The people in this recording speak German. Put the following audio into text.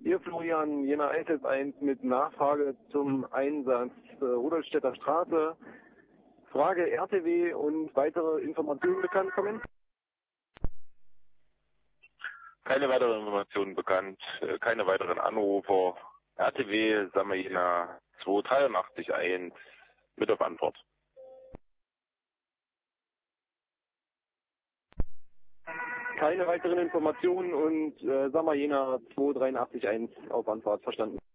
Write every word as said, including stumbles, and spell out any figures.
Hier Florian, Jena eins eins mit Nachfrage zum Einsatz äh, Rudolstädter Straße. Frage R T W und weitere Informationen bekannt kommen? Keine weiteren Informationen bekannt, äh, keine weiteren Anrufer. R T W, sagen wir Jena zwei drei eins mit auf Antwort. Keine weiteren Informationen und äh, Sammer Jena zwei drei eins auf Antwort, verstanden.